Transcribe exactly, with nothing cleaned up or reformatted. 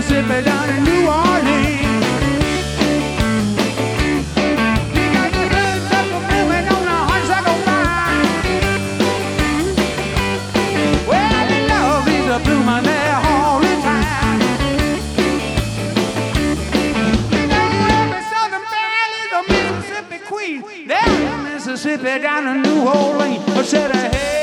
Mississippi down in New Orleans. You got the honeysuckle blooming on the honeysuckle vine. Well, the love is a blooming there all the time. You know every Southern belle is a Mississippi queen. Down in Mississippi down in New Orleans. I said, hey.